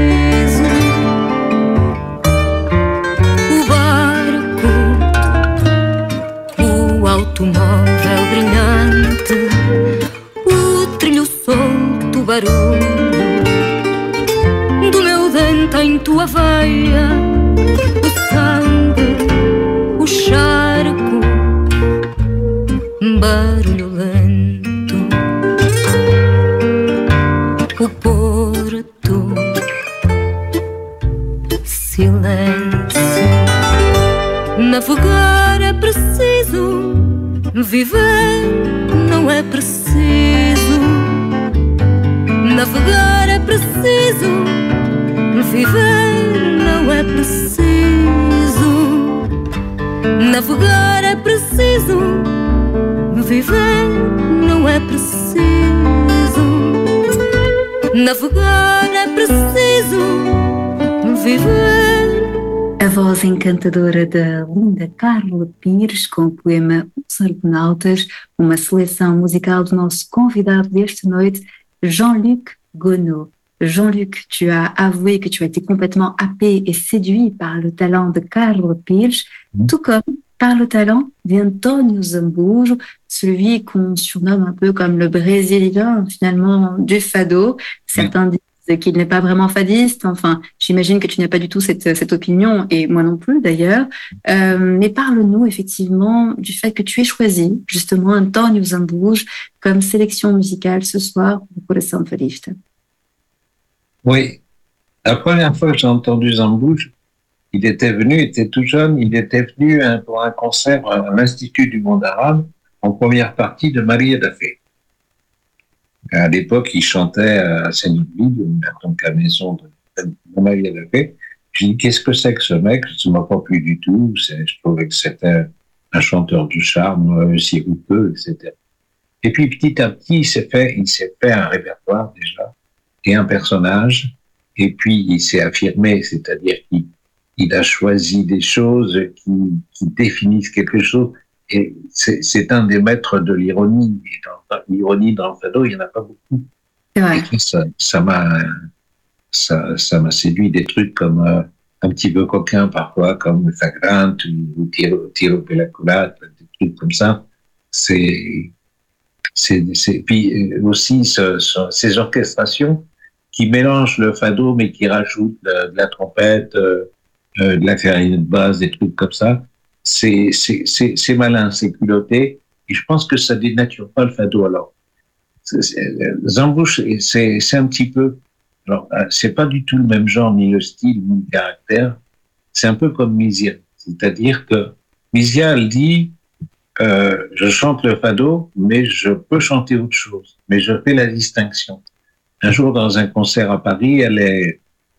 I: Automóvel brilhante, o trilho solto, o barulho do meu dente em tua veia, o sangue, o charco, barulho lento, o porto, silêncio. Navegar é preciso, viver não é preciso. Navegar é preciso, viver não é preciso. Navegar é preciso, viver não é preciso. Navegar é preciso, viver.
C: A voz encantadora da linda Carla Pires com o poema Os Argonautas, uma seleção musical do nosso convidado desta noite, Jean-Luc Gounod. Jean-Luc, tu as avoué que tu as été complètement happé et séduit par le talent de Carla Pires, tout comme par le talent d'António Zambujo, celui qu'on surnomme un peu comme le brésilien finalement du fado. Certains disent qu'il n'est pas vraiment fadiste. Enfin, j'imagine que tu n'as pas du tout cette opinion, et moi non plus d'ailleurs. Mais parle-nous effectivement du fait que tu aies choisi justement António Zambujo comme sélection musicale ce soir pour Coração Fadista.
F: Oui, la première fois que j'ai entendu Zambujo, il était tout jeune, il était venu pour un concert à l'Institut du monde arabe, en première partie de Maria da Fé. À l'époque, il chantait à Saint-Louis, donc à la maison de Maria da Fé. J'ai dit, qu'est-ce que c'est que ce mec? Ça ne m'a pas plu du tout. Je trouvais que c'était un chanteur du charme, siroupeux, etc. Et puis, petit à petit, il s'est fait un répertoire déjà, et un personnage, et puis il s'est affirmé, c'est-à-dire qu'il a choisi des choses qui définissent quelque chose, et c'est un des maîtres de l'ironie. Et l'ironie dans le fado, il n'y en a pas beaucoup.
C: Ouais.
F: Et ça m'a séduit, des trucs comme un petit peu coquin parfois, comme Flagrant ou Tiro pela culatra, des trucs comme ça. Puis aussi ces orchestrations qui mélangent le fado mais qui rajoutent de la trompette, de la clarinette basse, des trucs comme ça. C'est malin, c'est culotté, et je pense que ça dénature pas le fado. Alors, Zambujo, c'est un petit peu, alors, c'est pas du tout le même genre, ni le style, ni le caractère. C'est un peu comme Misia. C'est-à-dire que Misia, elle dit, je chante le fado, mais je peux chanter autre chose. Mais je fais la distinction. Un jour, dans un concert à Paris, elle est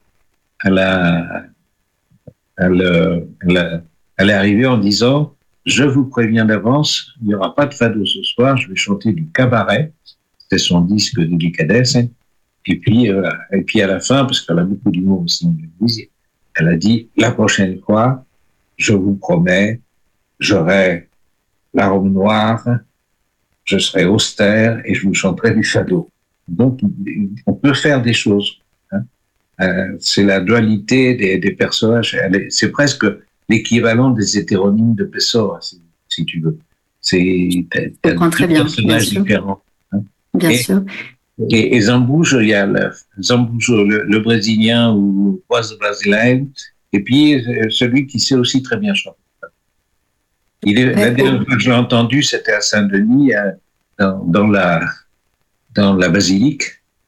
F: arrivée en disant, je vous préviens d'avance, il n'y aura pas de fado ce soir, je vais chanter du cabaret. C'était son disque de Délicadesse. Et puis à la fin, parce qu'elle a beaucoup d'humour aussi, elle a dit, la prochaine fois, je vous promets, j'aurai la robe noire, je serai austère et je vous chanterai du fado. Donc, on peut faire des choses. C'est la dualité des personnages. C'est presque l'équivalent des hétéronymes de Pessoa, si tu veux. C'est deux personnages différents.
C: Bien sûr.
F: Et Zambujo, il y a Zambujo, le Brésilien ou Voz brasileiro, et puis celui qui sait aussi très bien chanter. La dernière fois que je l'ai entendu, c'était à Saint-Denis, dans la basilique.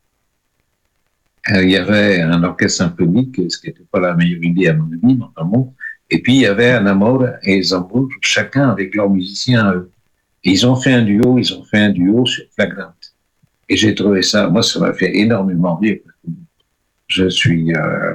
F: Il y avait un orchestre symphonique, ce qui n'était pas la meilleure idée à mon avis, notamment. Et puis il y avait Ana Moura et Zambujo, chacun avec leurs musiciens à eux. Et ils ont fait un duo sur Flagrant. Et j'ai trouvé ça, moi, ça m'a fait énormément rire. Je suis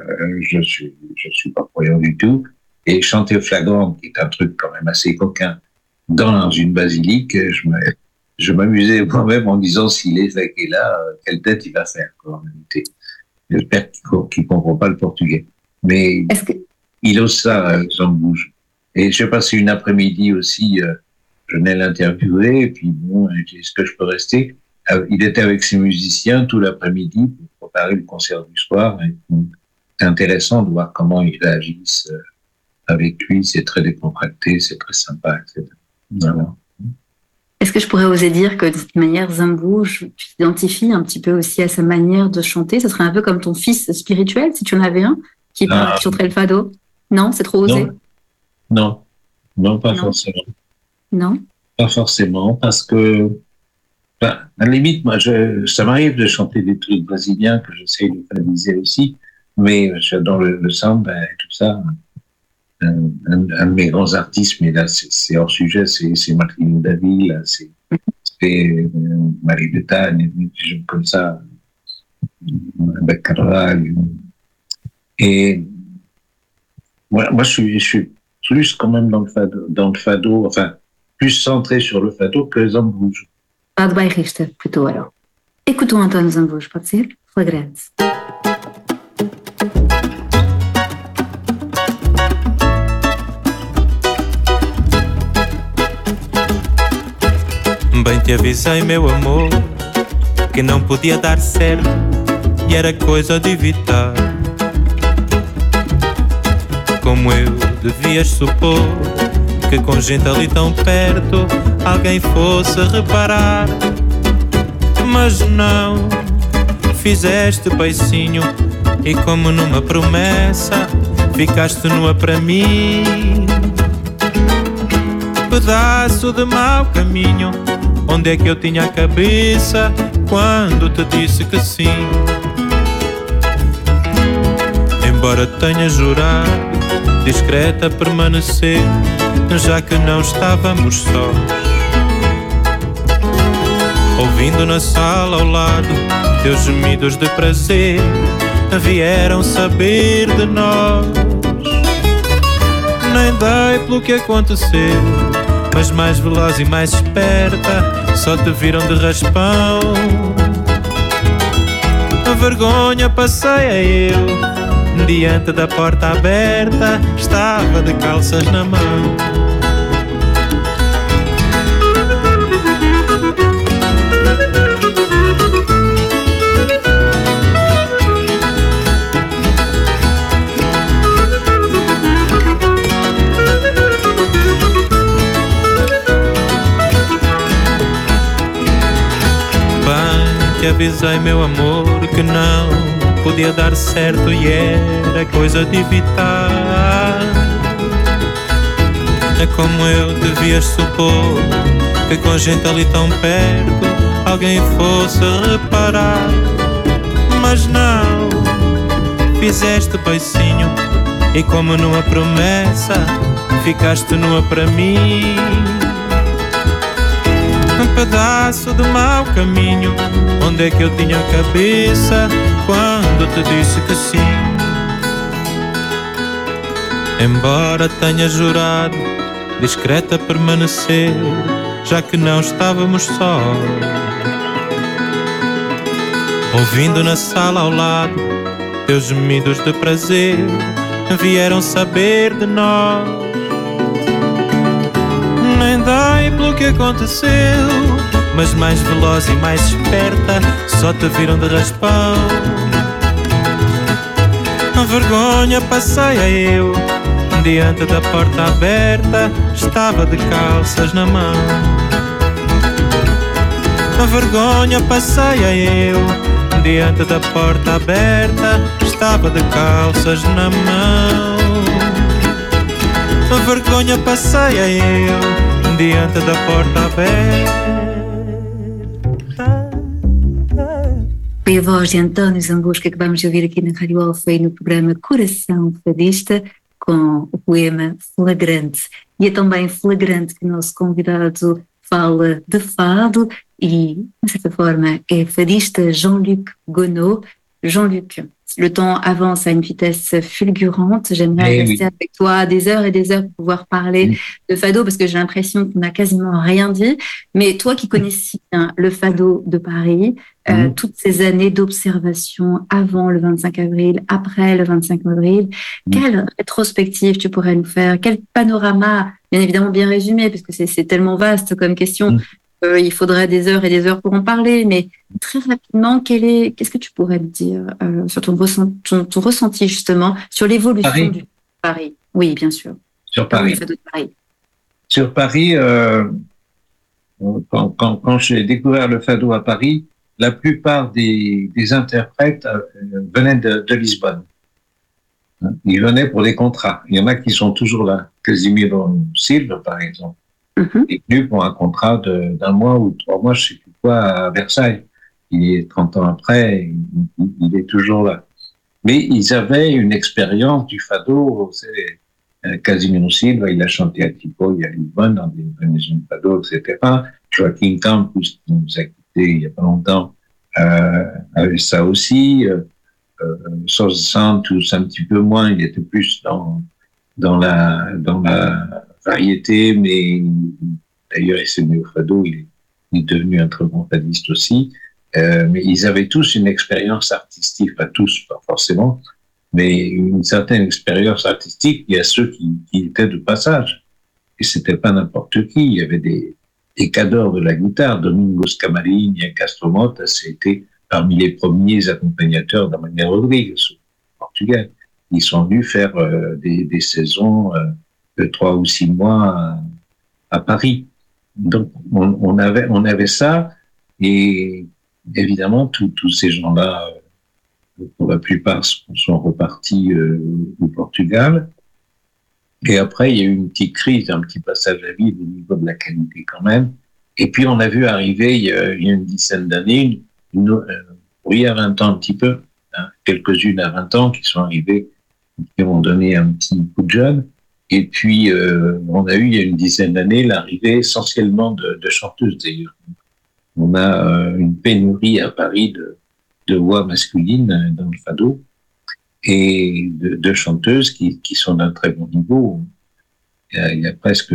F: pas croyant du tout. Et chanter Flagrant, qui est un truc quand même assez coquin, dans une basilique, je m'amusais moi-même en disant, s'il est là, quelle tête il va faire, quoi, en réalité. J'espère qu'il comprend pas le portugais. Mais il ose ça, Zambujo. Et j'ai passé une après-midi aussi, je venais l'interviewer, et puis bon, est-ce que je peux rester? Il était avec ses musiciens tout l'après-midi pour préparer le concert du soir. C'est intéressant de voir comment ils réagissent avec lui. C'est très décontracté, c'est très sympa, etc. Voilà.
C: Est-ce que je pourrais oser dire que de cette manière, Zambujo, tu t'identifies un petit peu aussi à sa manière de chanter? Ce serait un peu comme ton fils spirituel, si tu en avais un, qui chanterait le fado? Non, c'est trop osé?
F: Non, pas forcément.
C: Non? Pas
F: forcément, parce que à la limite, moi, ça m'arrive de chanter des trucs brésiliens que j'essaie de fadaiser aussi, mais j'adore le samba et tout ça. Un de mes grands artistes, mais là, c'est hors sujet, c'est Martinho da Vila, c'est Marie Bethânia, des gens comme ça, avec Carvalho. Et moi, je suis plus quand même dans le fado, enfin, plus centré sur le fado que Zambujo.
C: Fado bairrista, plutôt alors. Écoutons António Zambujo, pode ser? Flagrante.
E: Bem te avisei, meu amor, que não podia dar certo e era coisa de evitar. Como eu devias supor que com gente ali tão perto alguém fosse reparar. Mas não, fizeste beicinho e como numa promessa ficaste nua para mim. Pedaço de mau caminho, onde é que eu tinha a cabeça quando te disse que sim? Embora tenha jurado, discreta permanecer, já que não estávamos sós. Ouvindo na sala ao lado, teus gemidos de prazer vieram saber de nós. Nem dei pelo que aconteceu, mas mais veloz e mais esperta, só te viram de raspão. A vergonha passei eu, diante da porta aberta, estava de calças na mão. Te avisei, meu amor, que não podia dar certo e era coisa de evitar. É como eu devias supor que com gente ali tão perto alguém fosse reparar. Mas não, fizeste beicinho e como numa promessa ficaste nua para mim. Um pedaço de mau caminho, onde é que eu tinha a cabeça quando te disse que sim? Embora tenha jurado, discreta permanecer, já que não estávamos sós. Ouvindo na sala ao lado, teus gemidos de prazer vieram saber de nós. Nem dei pelo que aconteceu, mas mais veloz e mais esperta, só te viram de raspão. A vergonha passei eu, diante da porta aberta, estava de calças na mão. A vergonha passei eu, diante da porta aberta, estava de calças na mão. A vergonha passei eu, diante da porta aberta.
C: Foi a voz de António Zambujo que acabamos de ouvir aqui na Rádio Alfei no programa Coração Fadista, com o poema Flagrante. E é também flagrante que o nosso convidado fala de fado e, de certa forma, é fadista Jean-Luc Gounod. Jean-Luc, le temps avance à une vitesse fulgurante. J'aimerais rester avec toi des heures et des heures pour pouvoir parler de fado, parce que j'ai l'impression qu'on n'a quasiment rien dit. Mais toi qui connais si bien le fado de Paris, toutes ces années d'observation avant le 25 avril, après le 25 avril, quelle rétrospective tu pourrais nous faire? Quel panorama, bien évidemment bien résumé, parce que c'est tellement vaste comme question. Il faudrait des heures et des heures pour en parler, mais très rapidement, qu'est-ce que tu pourrais me dire sur ton ressenti justement sur l'évolution du Paris? Oui, bien sûr.
F: Sur Paris. Sur Paris, quand j'ai découvert le fado à Paris, la plupart des interprètes venaient de Lisbonne. Ils venaient pour des contrats. Il y en a qui sont toujours là. Casimiro Silva, par exemple. Il est venu pour un contrat d'un mois ou 3 mois, je ne sais plus quoi, à Versailles. Il est 30 ans après, il est toujours là. Mais ils avaient une expérience du fado. Casimiro Silva, il a chanté à Tipoy, à Lisbonne, dans des maisons de fado, etc. Joaquim Campos, qui nous a quittés il n'y a pas longtemps, avait ça aussi. Sos Santos, un petit peu moins, il était plus dans la variété, mais d'ailleurs il s'est mis au fado, il est devenu un très bon fadiste aussi. Mais ils avaient tous une expérience artistique, pas tous, pas forcément, mais une certaine expérience artistique. Il y a ceux qui étaient de passage, et c'était pas n'importe qui. Il y avait des cadors de la guitare, Domingos Camarin et Castro Mota, c'était parmi les premiers accompagnateurs d'Amalia Rodrigues au Portugal. Ils sont venus faire des saisons de 3 ou 6 mois à Paris. Donc on avait ça, et évidemment tous ces gens-là, pour la plupart, sont repartis au Portugal. Et après, il y a eu une petite crise, un petit passage à vide au niveau de la qualité quand même. Et puis, on a vu arriver, il y a une dizaine d'années, oui, à 20 ans un petit peu, hein, quelques-unes à 20 ans qui sont arrivées, qui ont donné un petit coup de jeune. Et puis, on a eu, il y a une dizaine d'années, l'arrivée essentiellement de chanteuses, d'ailleurs. On a une pénurie à Paris de voix masculines dans le fado, et de chanteuses qui sont d'un très bon niveau. Il y a presque,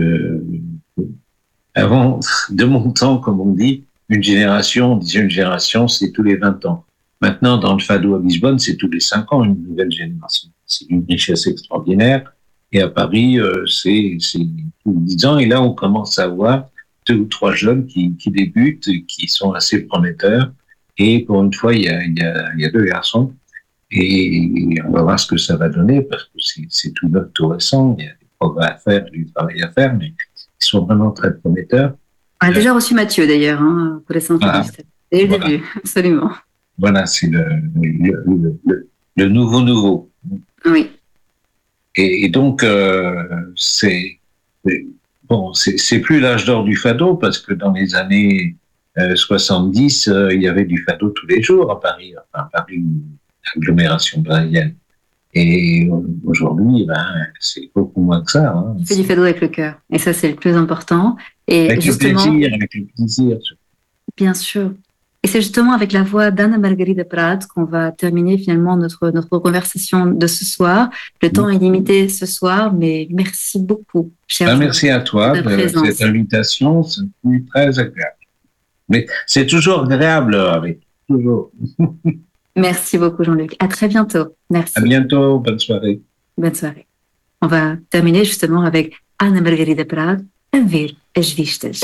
F: avant de mon temps, comme on dit, une génération, c'est tous les 20 ans. Maintenant, dans le fado à Lisbonne, c'est tous les 5 ans, une nouvelle génération. C'est une richesse extraordinaire. Et à Paris, c'est tous les 10 ans. Et là, on commence à voir 2 ou 3 jeunes qui débutent, qui sont assez prometteurs. Et pour une fois, il y a 2 garçons. Et on va voir ce que ça va donner, parce que c'est tout neuf, tout récent. Il y a des progrès à faire, du travail à faire, mais ils sont vraiment très prometteurs.
J: On a déjà reçu Mathieu, d'ailleurs, hein, pour les centres fadistes. Dès le début, absolument.
F: Voilà, c'est le nouveau.
J: Oui.
F: Et donc, c'est plus l'âge d'or du fado, parce que dans les années 70, il y avait du fado tous les jours à Paris, agglomération parisienne. Et aujourd'hui, c'est beaucoup moins que ça. Hein.
J: Tu fais du fado avec le cœur, et ça, c'est le plus important. Et
F: avec
J: justement,
F: le plaisir.
J: Bien sûr. Et c'est justement avec la voix d'Ana Margarida Prado qu'on va terminer finalement notre conversation de ce soir. Le temps est limité ce soir, mais merci beaucoup, cher.
F: Merci à toi de cette invitation, c'est très agréable. Mais c'est toujours agréable avec toujours.
J: Merci beaucoup, Jean-Luc. À très bientôt. Merci.
F: À bientôt. Bonne soirée.
J: Bonne soirée. On va terminer justement avec Ana Margarida Prado, A Ver as Vistas.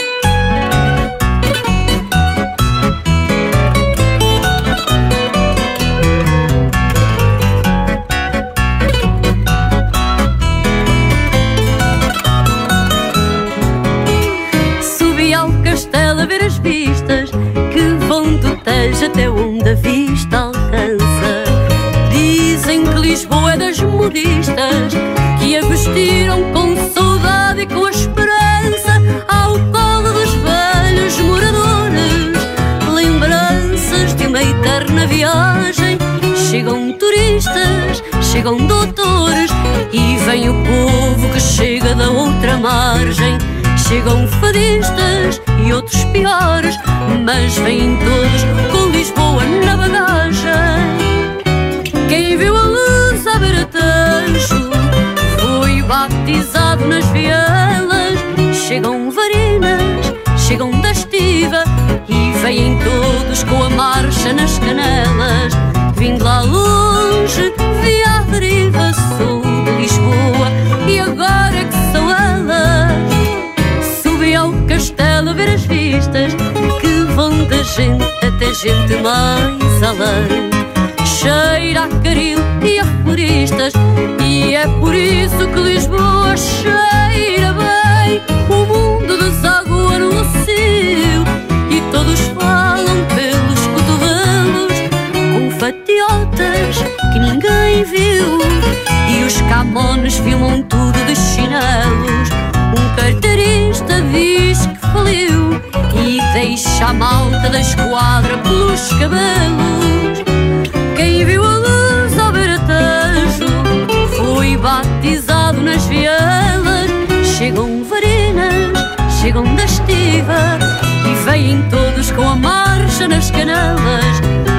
I: Subi ao castelo a ver as vistas que vão do Tejo até onde a vista alcança. Dizem que Lisboa é das modistas que a vestiram com saudade e com a esperança ao colo dos velhos moradores. Lembranças de uma eterna viagem. Chegam turistas, chegam doutores e vem o povo que chega da outra margem. Chegam fadistas e outros piores, mas vêm todos com Lisboa na bagagem. Quem viu a luz à beira-tejo foi batizado nas vielas. Chegam varinas, chegam da estiva e vêm todos com a marcha nas canelas. Vindo lá longe, vi à deriva, sou de Lisboa e agora é que são elas. Subi ao castelo a ver as vistas que vão da gente até gente mais além. Cheira a caril e a floristas e é por isso que Lisboa cheira bem. O mundo deságua no cio e todos falam pelos cotovelos com fatiotas que ninguém viu. E os camones filmam tudo de chinelos. Um carteirista diz que faliu e deixa a malta da esquadra pelos cabelos. Quem viu a luz ao beira-tejo foi batizado nas vielas. Chegam varinas, chegam da estiva e vêm todos com a marcha nas canelas.